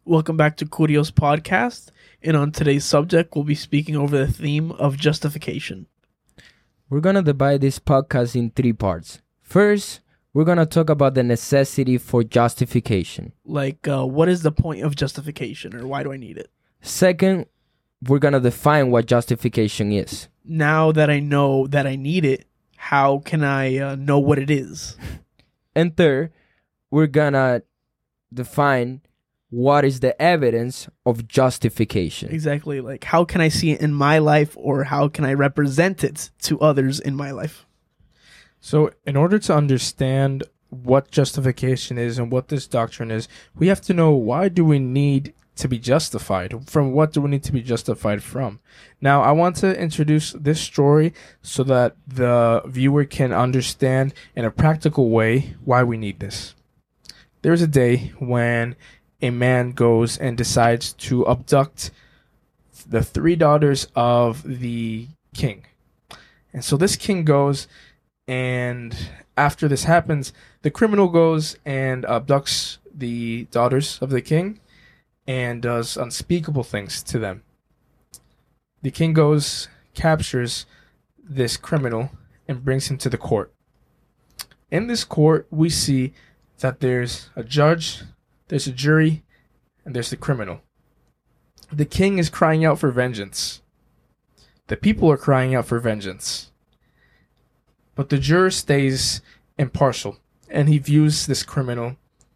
Welcome back to Curios Podcast, and on today's subject, we'll be speaking over the theme of justification. We're going to divide this podcast in three parts. First, we're going to talk about the necessity for justification. What is the point of justification, or why do I need it? Second, we're going to define what justification is. Now that I know that I need it, how can I know what it is? And third, we're going to define what is the evidence of justification. Exactly. How can I see it in my life, or how can I represent it to others in my life? So in order to understand what justification is and what this doctrine is, we have to know, why do we need to be justified? From what do we need to be justified from? Now, I want to introduce this story so that the viewer can understand in a practical way why we need this. There's a day when a man goes and decides to abduct the three daughters of the king. And so this king goes, and after this happens, the criminal goes and abducts the daughters of the king and does unspeakable things to them. The king goes, captures this criminal, and brings him to the court. In this court, we see that there's a judge, there's a jury, and there's the criminal. The king is crying out for vengeance. The people are crying out for vengeance. But the juror stays impartial, and he views this criminal.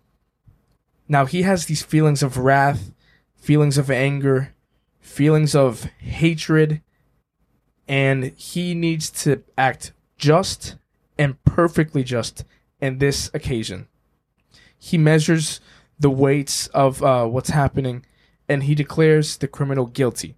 Now he has these feelings of wrath, feelings of anger, feelings of hatred, and he needs to act just and perfectly just in this occasion. He measures the weights of what's happening, and he declares the criminal guilty.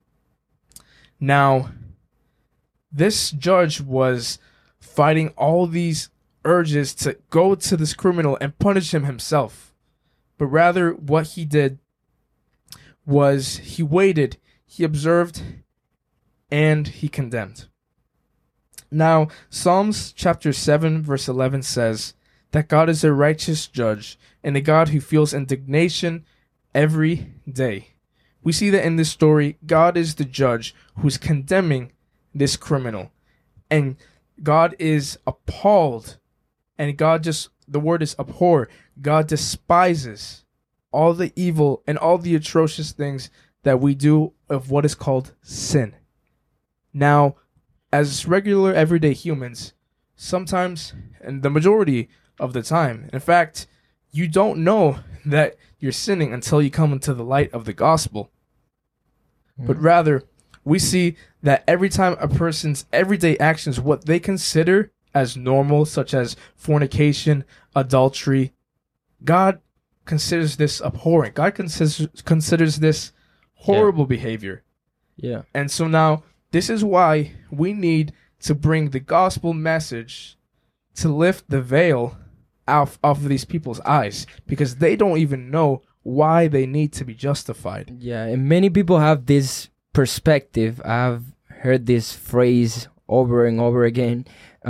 Now, this judge was fighting all these urges to go to this criminal and punish him himself. But rather, what he did was he waited, he observed, and he condemned. Now, Psalms chapter 7, verse 11 says that God is a righteous judge and a God who feels indignation every day. We see that in this story, God is the judge who's condemning this criminal. And God is appalled. And the word is abhor. God despises all the evil and all the atrocious things that we do of what is called sin. Now, as regular everyday humans, sometimes, and the majority of the time, in fact, you don't know that you're sinning until you come into the light of the gospel. But rather, we see that every time a person's everyday actions, what they consider as normal, such as fornication, adultery, God considers this abhorrent. God considers this horrible behavior. Yeah. And so now, this is why we need to bring the gospel message to lift the veil off of these people's eyes, because they don't even know why they need to be justified. Yeah, and many people have this perspective. I've heard this phrase over and over again.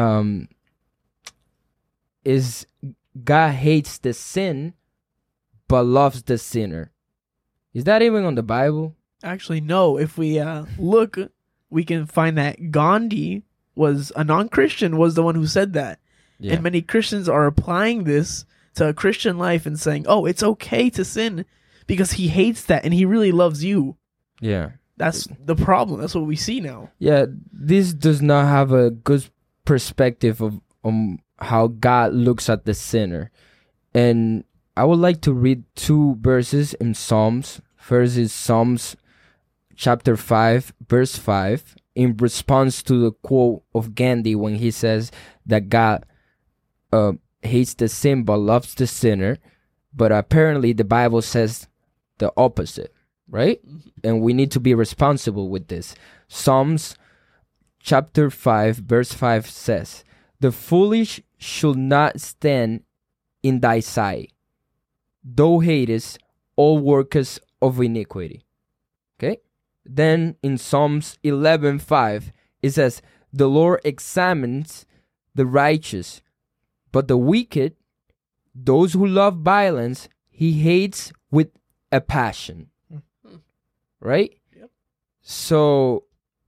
Is God hates the sin, but loves the sinner. Is that even on the Bible? Actually, no. If we look, we can find that Gandhi was a non-Christian, was the one who said that. Yeah. And many Christians are applying this to a Christian life and saying, oh, it's okay to sin because he hates that and he really loves you. Yeah. That's the problem. That's what we see now. Yeah, this does not have a good perspective of how God looks at the sinner. And I would like to read two verses in Psalms. First is Psalms chapter 5, verse 5, in response to the quote of Gandhi when he says that God hates the sin but loves the sinner. But apparently the Bible says the opposite, right? And we need to be responsible with this. Psalms chapter 5, verse 5 says, "The foolish should not stand in thy sight. Thou hatest all workers of iniquity." Okay? Then in Psalms 11:5, it says, "The Lord examines the righteous, but the wicked, those who love violence, he hates with a passion. Mhm. Right? Yep. So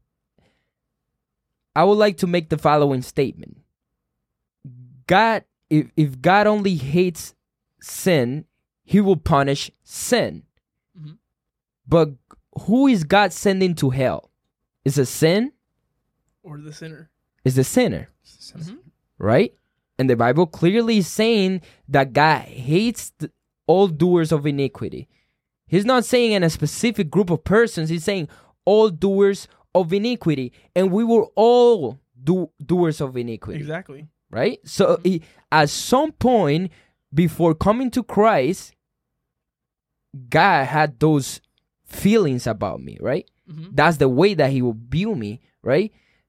I would like to make the following statement. God, if God only hates sin, he will punish sin. Mhm. But who is God sending to hell? Is it sin? Or the sinner. Is the sinner, Mhm. right? And the Bible clearly is saying that God hates all doers of iniquity. He's not saying in a specific group of persons. He's saying all doers of iniquity. And we were all doers of iniquity. Exactly. Right? So at some point before coming to Christ, God had those feelings about me, right? Mhm. That's the way that he will view me, right?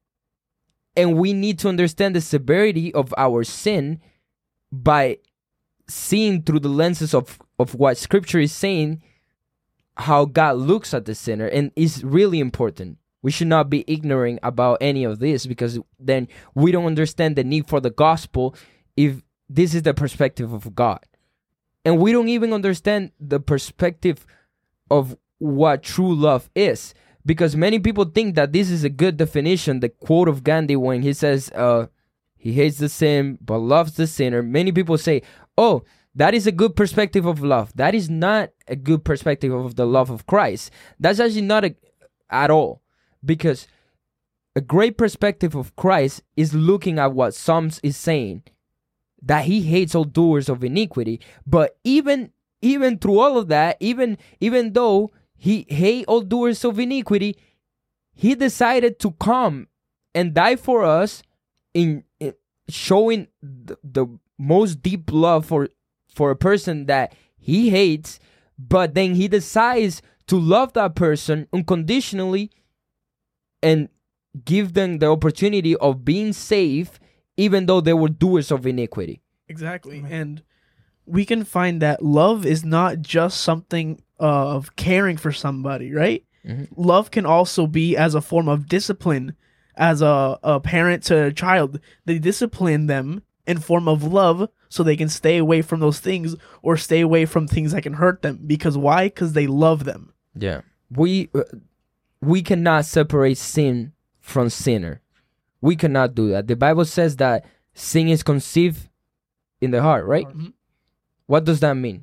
And we need to understand the severity of our sin by seeing through the lenses of what Scripture is saying, how God looks at the sinner. And it's really important. We should not be ignorant about any of this, because then we don't understand the need for the gospel if this is the perspective of God. And we don't even understand the perspective of what true love is. Because many people think that this is a good definition, the quote of Gandhi when he says, he hates the sin but loves the sinner. Many people say, oh, that is a good perspective of love. That is not a good perspective of the love of Christ. That's actually not at all. Because a great perspective of Christ is looking at what Psalms is saying, that he hates all doers of iniquity. But even through all of that, even though he hates all doers of iniquity, he decided to come and die for us in showing the most deep love for a person that he hates. But then he decides to love that person unconditionally and give them the opportunity of being saved, even though they were doers of iniquity. Exactly. And we can find that love is not just something of caring for somebody, right? Mm-hmm. Love can also be as a form of discipline. As a parent to a child, they discipline them in form of love so they can stay away from those things or stay away from things that can hurt them. Because why? Because they love them. Yeah. We cannot separate sin from sinner. We cannot do that. The Bible says that sin is conceived in the heart, right? Mhm. What does that mean?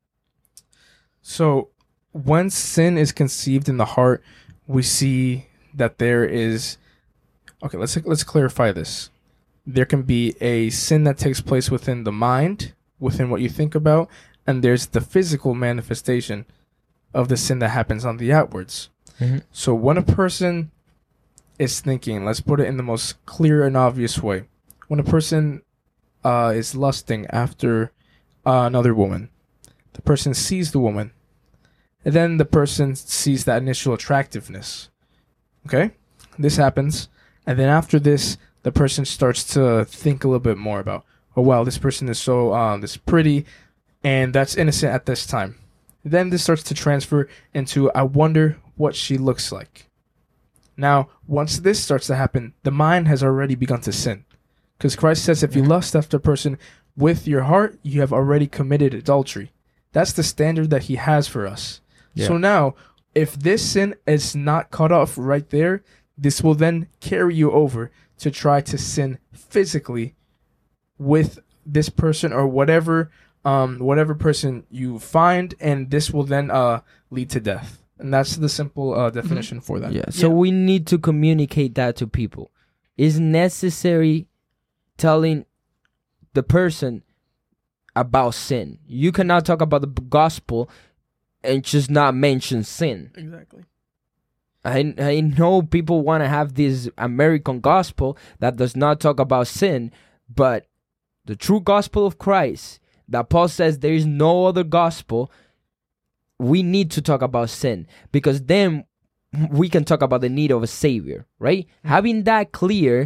So when sin is conceived in the heart, we see that there is... Okay, let's clarify this. There can be a sin that takes place within the mind, within what you think about, and there's the physical manifestation of the sin that happens on the outwards. Mm-hmm. So when a person is thinking, let's put it in the most clear and obvious way. When a person is lusting after another woman, the person sees the woman, and then the person sees that initial attractiveness. Okay? This happens, and then after this, the person starts to think a little bit more about, oh wow, this person is so this pretty, and that's innocent at this time. Then this starts to transfer into, I wonder what she looks like. Now, once this starts to happen, the mind has already begun to sin. Because Christ says if you lust after a person with your heart, you have already committed adultery. That's the standard that he has for us. Yeah. So now, if this sin is not cut off right there, this will then carry you over to try to sin physically with this person or whatever person you find, and this will then lead to death. And that's the simple definition for that. Yeah. So we need to communicate that to people. It's necessary telling the person about sin. You cannot talk about the gospel and just not mention sin. Exactly. I know people want to have this American gospel that does not talk about sin, but the true gospel of Christ, that Paul says there is no other gospel, we need to talk about sin, because then we can talk about the need of a savior, right? Mm-hmm. Having that clear,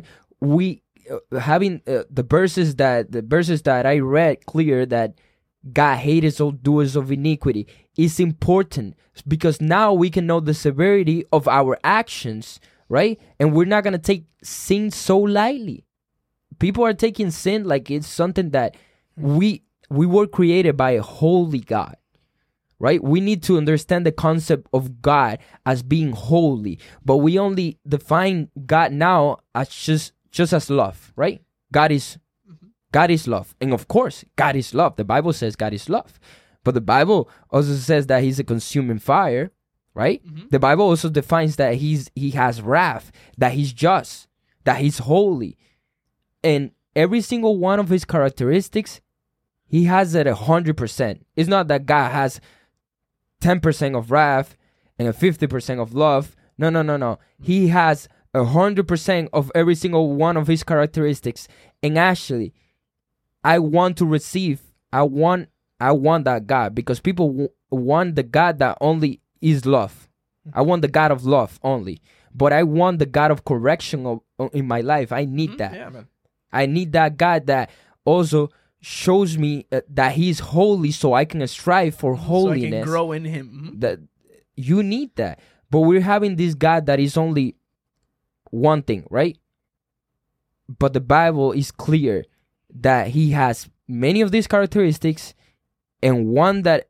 having the verses that I read clear that God hates all doers of iniquity is important, because now we can know the severity of our actions, right? And we're not going to take sin so lightly. People are taking sin like it's something that we were created by a holy God. right? We need to understand the concept of God as being holy, but we only define God now as just as love, right? God is love. And of course, God is love. The Bible says God is love. But the Bible also says that he's a consuming fire, right? Mm-hmm. The Bible also defines that he has wrath, that he's just, that he's holy. And every single one of his characteristics, he has it 100%. It's not that God has 10% of wrath and a 50% of love. No. He has 100% of every single one of his characteristics. And actually, I want that God, because people want the God that only is love. I want the God of love only. But I want the God of correction in my life. I need that. Yeah, man. I need that God that also shows me that he's holy, so I can strive for holiness. So I can grow in him. That you need that. But we're having this God that is only one thing, right? But the Bible is clear that he has many of these characteristics, and one that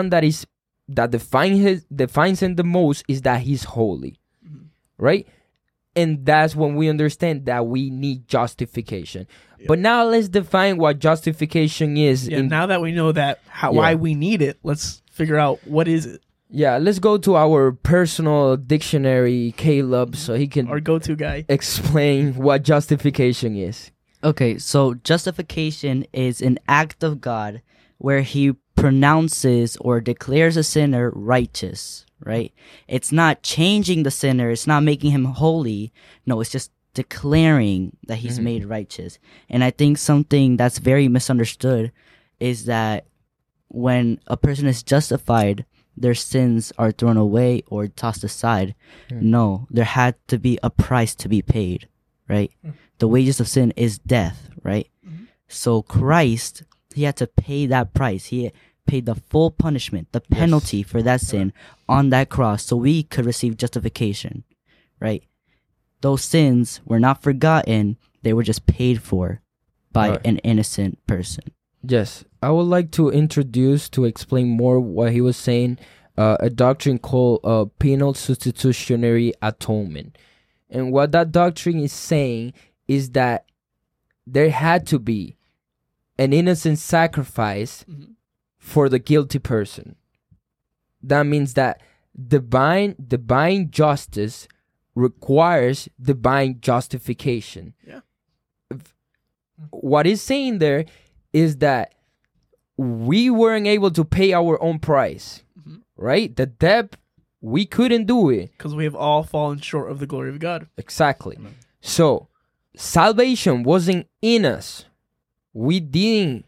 defines him the most is that he's holy, right? And that's when we understand that we need justification. Yeah. But now let's define what justification is. Yeah, now that we know that why we need it, let's figure out what is it. Yeah, let's go to our personal dictionary, Caleb, so he can our go-to guy explain what justification is. Okay, so justification is an act of God where he pronounces or declares a sinner righteous, right? It's not changing the sinner. It's not making him holy. No, it's just declaring that he's made righteous. And I think something that's very misunderstood is that when a person is justified, their sins are thrown away or tossed aside. No, there had to be a price to be paid, right? The wages of sin is death, right? So Christ, he had to pay that price. He paid the full punishment, the penalty for that sin on that cross, so we could receive justification, right? Those sins were not forgotten. They were just paid for by an innocent person. Yes. I would like to explain more what he was saying, a doctrine called penal substitutionary atonement. And what that doctrine is saying is that there had to be an innocent sacrifice for the guilty person. That means that divine justice requires divine justification. Yeah. What he's saying there is that we weren't able to pay our own price, right? The debt, we couldn't do it. Because we have all fallen short of the glory of God. Exactly. Amen. So, salvation wasn't in us. We didn't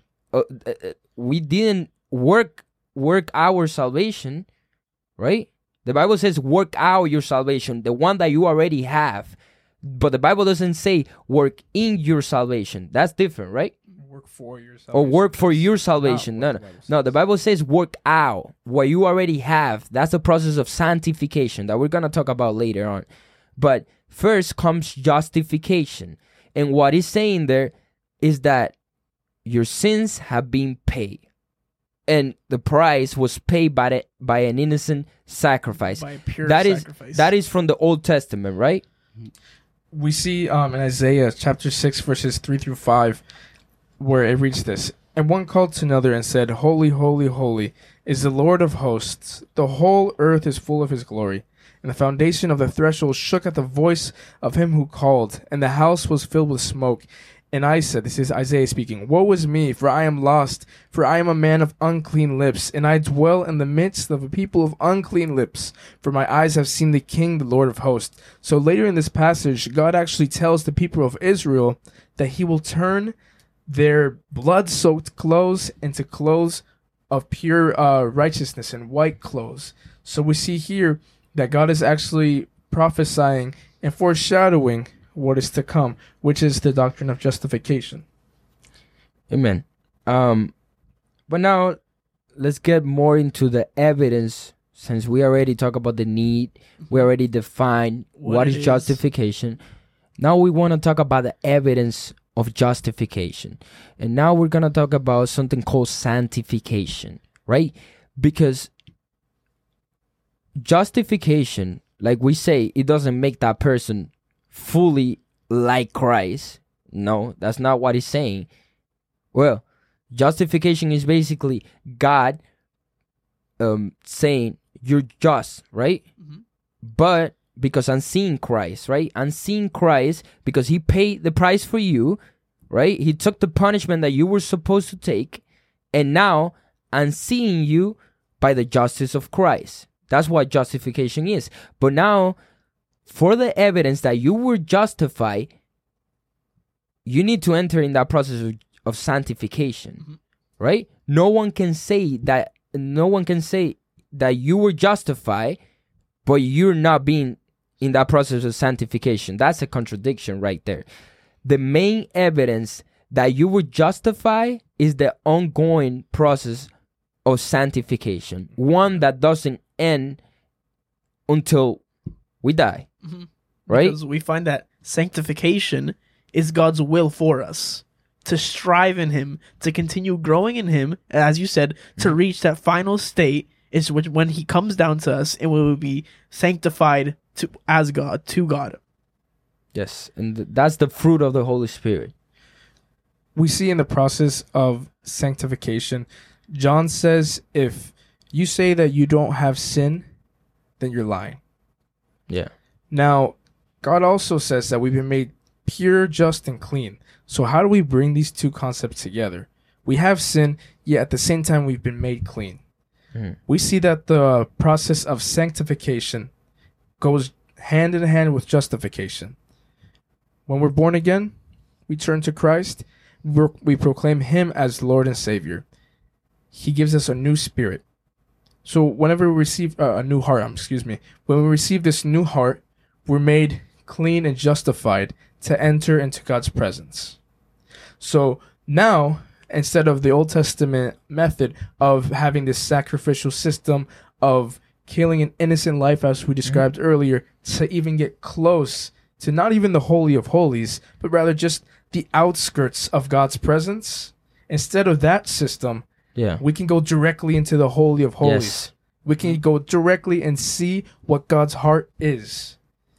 work our salvation, right? The Bible says work out your salvation, the one that you already have. But the Bible doesn't say work in your salvation. That's different, right? Work for your salvation. Or work for your salvation. No, the Bible says work out what you already have. That's the process of sanctification that we're going to talk about later on. But first comes justification. And what he's saying there is that your sins have been paid. And the price was paid by an innocent sacrifice. By a pure sacrifice. That is from the Old Testament, right? We see in Isaiah chapter 6, verses 3 through 5, where it reads this. And one called to another and said, Holy, holy, holy is the Lord of hosts. The whole earth is full of his glory. And the foundation of the threshold shook at the voice of him who called, and the house was filled with smoke. And I said, this is Isaiah speaking, Woe is me, for I am lost, for I am a man of unclean lips, and I dwell in the midst of a people of unclean lips, for my eyes have seen the King, the Lord of hosts. So later in this passage, God actually tells the people of Israel that he will turn their blood-soaked clothes into clothes of pure righteousness and white clothes. So we see here that God is actually prophesying and foreshadowing what is to come, which is the doctrine of justification. Amen. But now let's get more into the evidence, since we already talked about the need, we already defined what is justification. Now we want to talk about the evidence of justification. And now we're going to talk about something called sanctification, right? Because justification, like we say, it doesn't make that person fully like Christ. No, that's not what he's saying. Well, justification is basically God saying you're just, right? Mm-hmm. But because I'm seeing Christ, right? I'm seeing Christ because he paid the price for you, right? He took the punishment that you were supposed to take, and now I'm seeing you by the justice of Christ. That's what justification is. But now, for the evidence that you were justified, you need to enter in that process of sanctification, Mm-hmm. right? No one can say that you were justified, but you're not being in that process of sanctification. That's a contradiction right there. The main evidence that you were justified is the ongoing process of sanctification, one that doesn't end until we die. Mm-hmm. Right? Because we find that sanctification is God's will for us, to strive in Him, to continue growing in Him, as you said, to reach that final state is when He comes down to us and we will be sanctified to God. Yes, and that's the fruit of the Holy Spirit. We see in the process of sanctification, John says, if you say that you don't have sin, then you're lying. Yeah. Now, God also says that we've been made pure, just, and clean. So how do we bring these two concepts together? We have sin, yet at the same time we've been made clean. Mhm. We see that the process of sanctification goes hand in hand with justification. When we're born again, we turn to Christ. We proclaim Him as Lord and Savior. He gives us a new spirit. So whenever we receive a new heart, when we receive this new heart, we're made clean and justified to enter into God's presence. So now, instead of the Old Testament method of having this sacrificial system of killing an innocent life, as we described earlier, to even get close to not even the Holy of Holies, but rather just the outskirts of God's presence, instead of that system, Yeah. we can go directly into the Holy of Holies. Yes. We can go directly and see what God's heart is.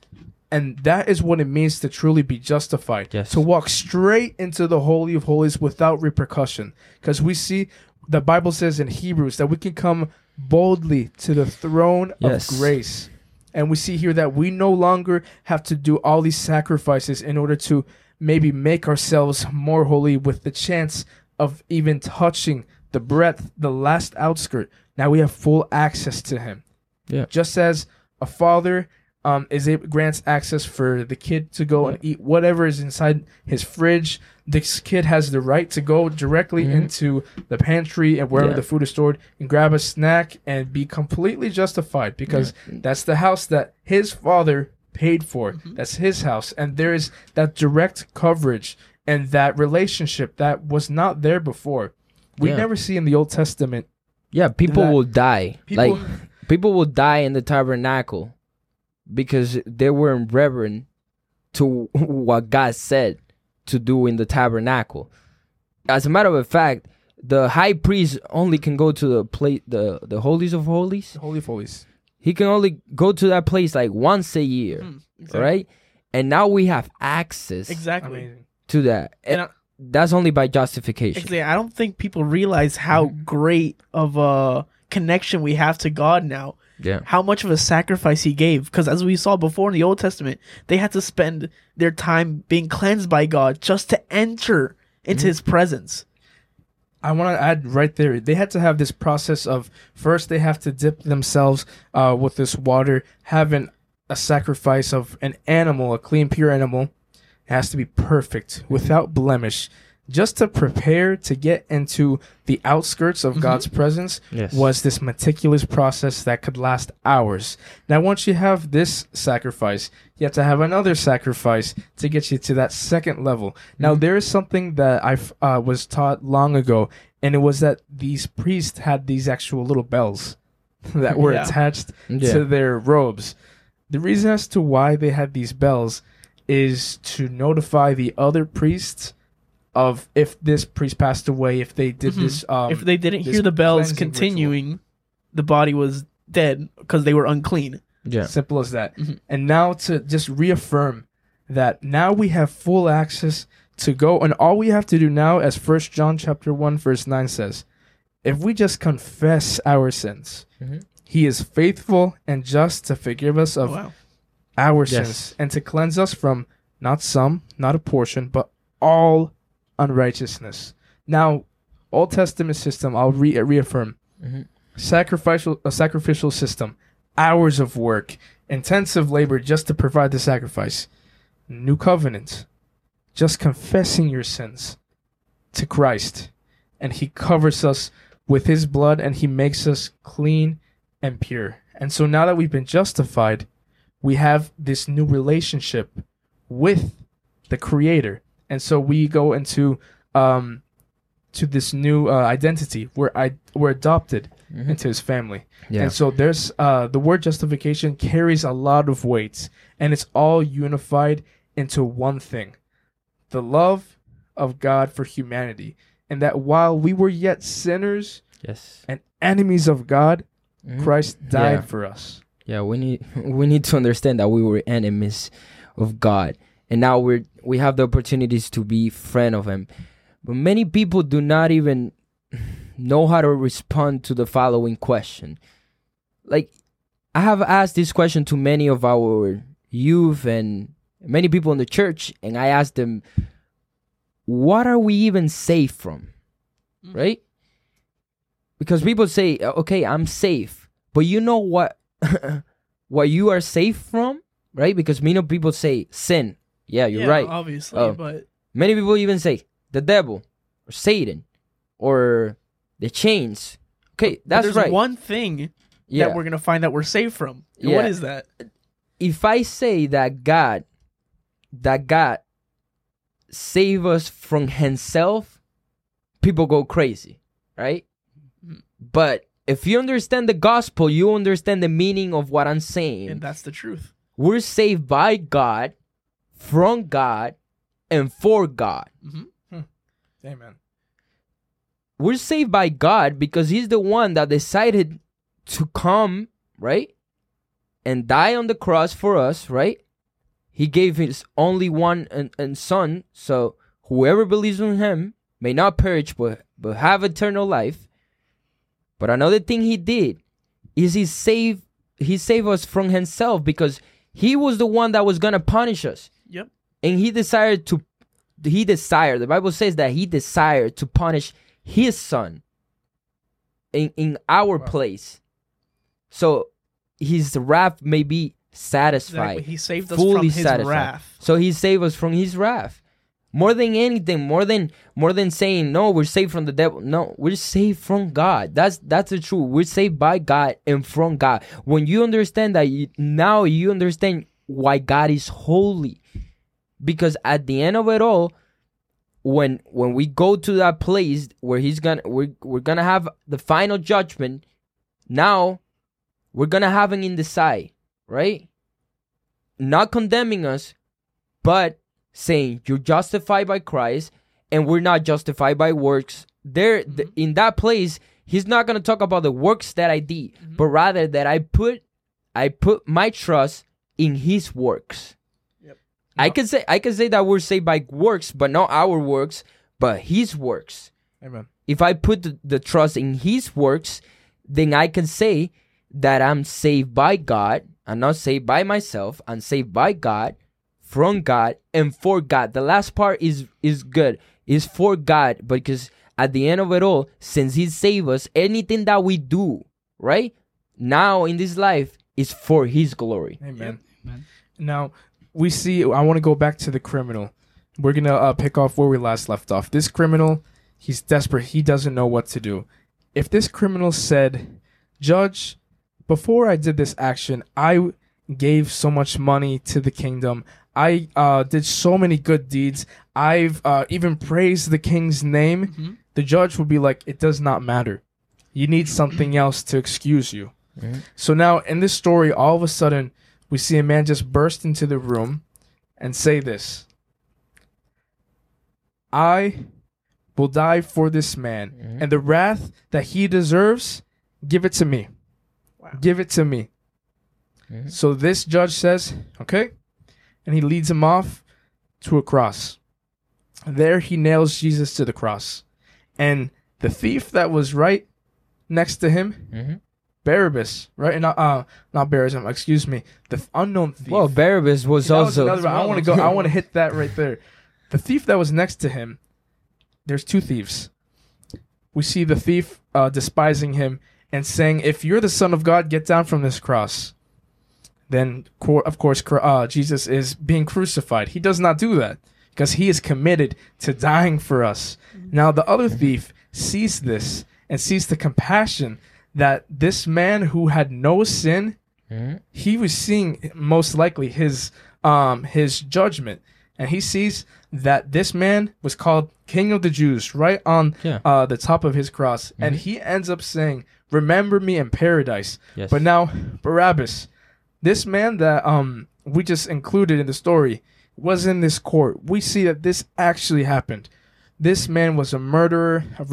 And that is what it means to truly be justified. Yes. To walk straight into the Holy of Holies without repercussion. Because we see the Bible says in Hebrews that we can come boldly to the throne Yes. of grace. And we see here that we no longer have to do all these sacrifices in order to maybe make ourselves more holy with the chance of even touching the breadth, the last outskirt. Now we have full access to Him. Yeah. Just as a father grants access for the kid to go and eat whatever is inside his fridge, this kid has the right to go directly into the pantry and wherever Yeah. the food is stored and grab a snack and be completely justified, because that's the house that his father paid for. That's his house, and there is that direct coverage and that relationship that was not there before. We Yeah. never see in the Old Testament. Yeah, people that- will die. People- People will die in the tabernacle because they weren't reverent to what God said to do in the tabernacle. As a matter of fact, the high priest only can go to the holies of holies. Holy of Holies. He can only go to that place like once a year, Exactly. right? And now we have access Exactly. Amazing. to that. And And that's only by justification. Exactly. I don't think people realize how great of a connection we have to God now. Yeah. How much of a sacrifice He gave. Because as we saw before in the Old Testament, they had to spend their time being cleansed by God just to enter into His presence. I want to add right there, they had to have this process of, first they have to dip themselves with this water, having a sacrifice of an animal, a clean, pure animal. It has to be perfect, without blemish, just to prepare to get into the outskirts of God's presence. Yes. Was this meticulous process that could last hours. Now, once you have this sacrifice, you have to have another sacrifice to get you to that second level. Now, there is something that I was taught long ago, and it was that these priests had these actual little bells that were Yeah. attached Yeah. to their robes. The reason as to why they had these bells is to notify the other priests of if this priest passed away, if they did this. If they didn't this hear the bells cleansing continuing, the body was dead because they were unclean. Yeah. Simple as that. Mhm. And now to just reaffirm that now we have full access to go, and all we have to do now, as 1 John chapter 1 verse 9 says, if we just confess our sins, Mhm. he is faithful and just to forgive us of Wow. our Yes. sins and to cleanse us from not some, not a portion, but all unrighteousness. Now, Old Testament system, I'll reaffirm. Mhm. A sacrificial system, hours of work, intensive labor just to provide the sacrifice. New covenant, just confessing your sins to Christ, and he covers us with his blood and he makes us clean and pure. And so now that we've been justified, we have this new relationship with the Creator. And so we go into to this new identity. We're adopted Mhm. into his family. Yeah. And so there's the word justification carries a lot of weight, and it's all unified into one thing: the love of God for humanity. And that while we were yet sinners Yes. and enemies of God, Mhm. Christ died Yeah. for us. Yeah, we need to understand that we were enemies of God, and now we have the opportunities to be friend of Him. But many people do not even know how to respond to the following question. Like, I have asked this question to many of our youth and many people in the church, and I asked them, "What are we even safe from?" Right? Because people say, "Okay, I'm safe," but you know what? What you are safe from, right? Because many people say sin. Yeah, you're right. Obviously, Oh. but Many people even say the devil or Satan or the chains. Okay, but that's there's right. one thing Yeah. that we're gonna find that we're safe from. And Yeah. what is that? If I say that God save us from himself, people go crazy, right? Mhm. But if you understand the gospel, you understand the meaning of what I'm saying. And that's the truth. We're saved by God, from God, and for God. Mm-hmm. Amen. We're saved by God because He's the one that decided to come, right? And die on the cross for us, right? He gave His only one and Son, so whoever believes in Him may not perish but have eternal life. But another thing He did is He saved us from Himself, because He was the one that was gonna punish us. Yep. And the Bible says that He desired to punish His Son in our place, so His wrath may be satisfied. Exactly. He saved us fully from his satisfied. wrath. So He saved us from His wrath. More than anything, more than saying no, we're saved from the devil. No, we're saved from God. That's the truth. We're saved by God and from God. When you understand that, now you understand why God is holy. Because at the end of it all, when we go to that place where we're gonna have the final judgment, now we're gonna have Him in the side, right? Not condemning us, but saying you're justified by Christ and we're not justified by works. In that place, He's not gonna talk about the works that I did, but rather that I put my trust in His works. Yep. I can say that we're saved by works, but not our works, but His works. Amen. If I put the trust in His works, then I can say that I'm saved by God. I'm not saved by myself. I'm saved by God, from God, and for God. The last part is good. Is for God, because at the end of it all, since He saved us, anything that we do, right, now in this life is for His glory. Amen. Amen. Now, we see, I want to go back to the criminal. We're going to pick off where we last left off. This criminal, he's desperate. He doesn't know what to do. If this criminal said, "Judge, before I did this action, I gave so much money to the kingdom. I did so many good deeds. I've even praised the king's name." Mm-hmm. The judge would be like, "It does not matter. You need something else to excuse you." Mhm. So now, in this story, all of a sudden, we see a man just burst into the room and say this: "I will die for this man, Mhm. and the wrath that he deserves, give it to me." Give it to me. Mhm. So this judge says, okay. And he leads him off to a cross. There he nails Jesus to the cross. And the thief that was right next to him, Mhm. Barabbas, right? Not Barabbas, excuse me. The unknown thief. Well, Barabbas was That was also. another one. I want to hit that right there. The thief that was next to him, there's two thieves. We see the thief despising him and saying, if you're the Son of God, get down from this cross. Then, of course, Jesus is being crucified. He does not do that because he is committed to dying for us. Now, the other thief sees this and sees the compassion that this man who had no sin, Mhm. he was seeing most likely his judgment. And he sees that this man was called King of the Jews right on Yeah. the top of his cross. And he ends up saying, remember me in paradise. Yes. But now, Barabbas, this man that we just included in the story, was in this court. We see that this actually happened. This man was a murderer, a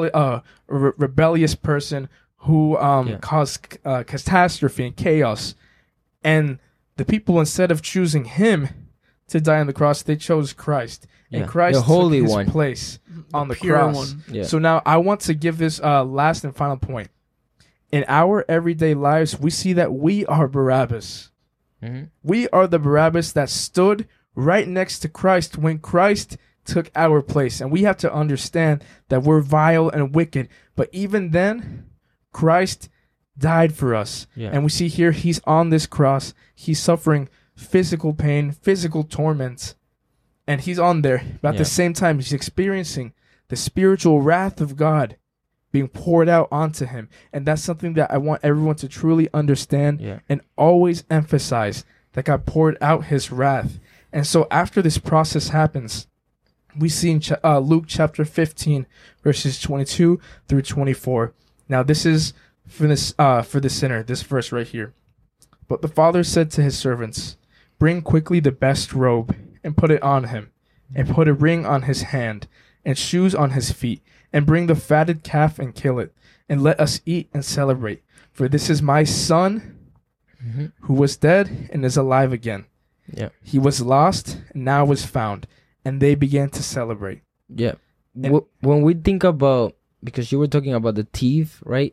rebellious person who caused catastrophe and chaos. And the people, instead of choosing him to die on the cross, they chose Christ. Yeah. And Christ The Holy took his One. place on the pure cross. one. Yeah. So now I want to give this last and final point. In our everyday lives, we see that we are Barabbas. Mhm. We are the Barabbas that stood right next to Christ when Christ took our place. And we have to understand that we're vile and wicked. But even then, Christ died for us. Yeah. And we see here he's on this cross. He's suffering physical pain, physical torment. And he's on there. But at Yeah. the same time, he's experiencing the spiritual wrath of God being poured out onto him. And that's something that I want everyone to truly understand Yeah. and always emphasize, that God poured out his wrath. And so after this process happens, we see in Luke chapter 15, verses 22 through 24. Now this is for the sinner, this verse right here. But the father said to his servants, bring quickly the best robe and put it on him, and put a ring on his hand and shoes on his feet, and bring the fatted calf and kill it, and let us eat and celebrate. For this is my son Mhm. who was dead and is alive again. Yeah. He was lost and now was found. And they began to celebrate. Yeah. And- When we think about, because you were talking about the thief, right?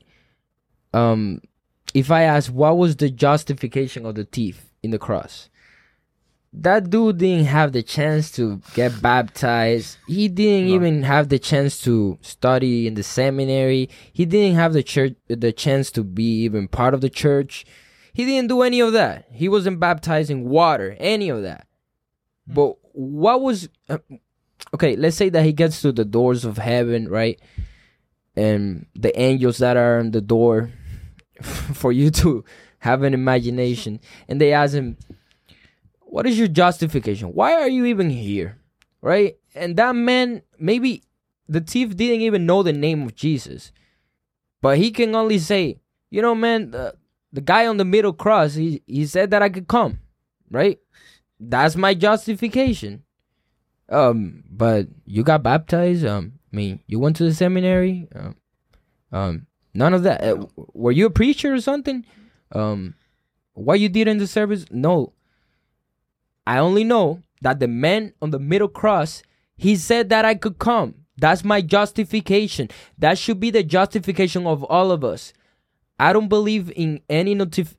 If I ask, what was the justification of the thief in the cross? That dude didn't have the chance to get baptized. He didn't No. even have the chance to study in the seminary. He didn't have the chance to be even part of the church. He didn't do any of that. He wasn't baptized in water, any of that. But what was okay, let's say that he gets to the doors of heaven, right? And the angels that are on the door for you to have an imagination, and they ask him, what is your justification? Why are you even here? Right? And that man, maybe the thief didn't even know the name of Jesus, but he can only say, you know, man, the guy on the middle cross, he said that I could come, right? That's my justification. But you got baptized. I mean, you went to the seminary. None of that. Were you a preacher or something? What you did in the service? No. I only know that the man on the middle cross, he said that I could come. That's my justification. That should be the justification of all of us. I don't believe in any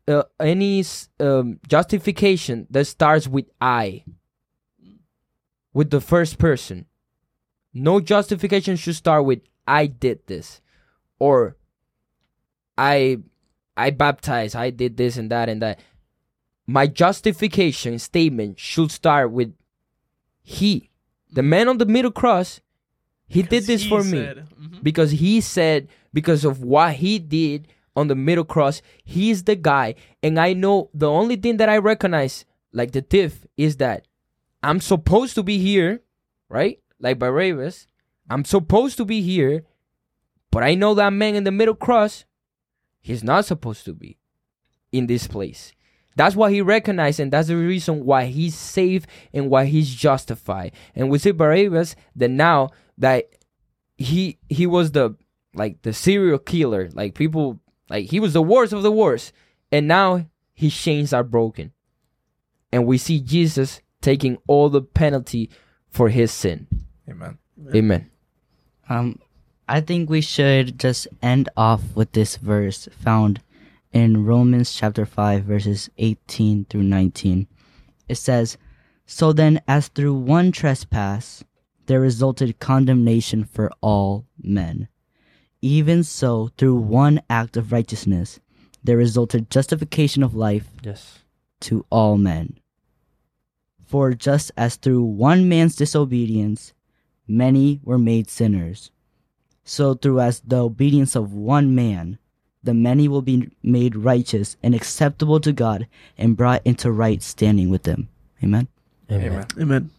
justification that starts with I, with the first person. No justification should start with I did this, or I baptized, I did this and that and that. My justification statement should start with he, the man on the middle cross. He did this for me because he said, because of what he did on the middle cross, he's the guy. And I know the only thing that I recognize, like the thief, is that I'm supposed to be here, right? Like Barabbas, I'm supposed to be here, but I know that man in the middle cross, he's not supposed to be in this place. That's what he recognized, and that's the reason why he's saved and why he's justified. And we see Barabbas that now that he was the serial killer, like people Like, he was the worst of the worst. And now his chains are broken. And we see Jesus taking all the penalty for his sin. Amen. Amen. I think we should just end off with this verse found in Romans chapter 5, verses 18 through 19. It says, "So then, as through one trespass there resulted condemnation for all men, even so through one act of righteousness there resulted justification of life Yes. to all men. For just as through one man's disobedience many were made sinners, so through as the obedience of one man the many will be made righteous and acceptable to God and brought into right standing with him." Amen. Amen. Amen. Amen.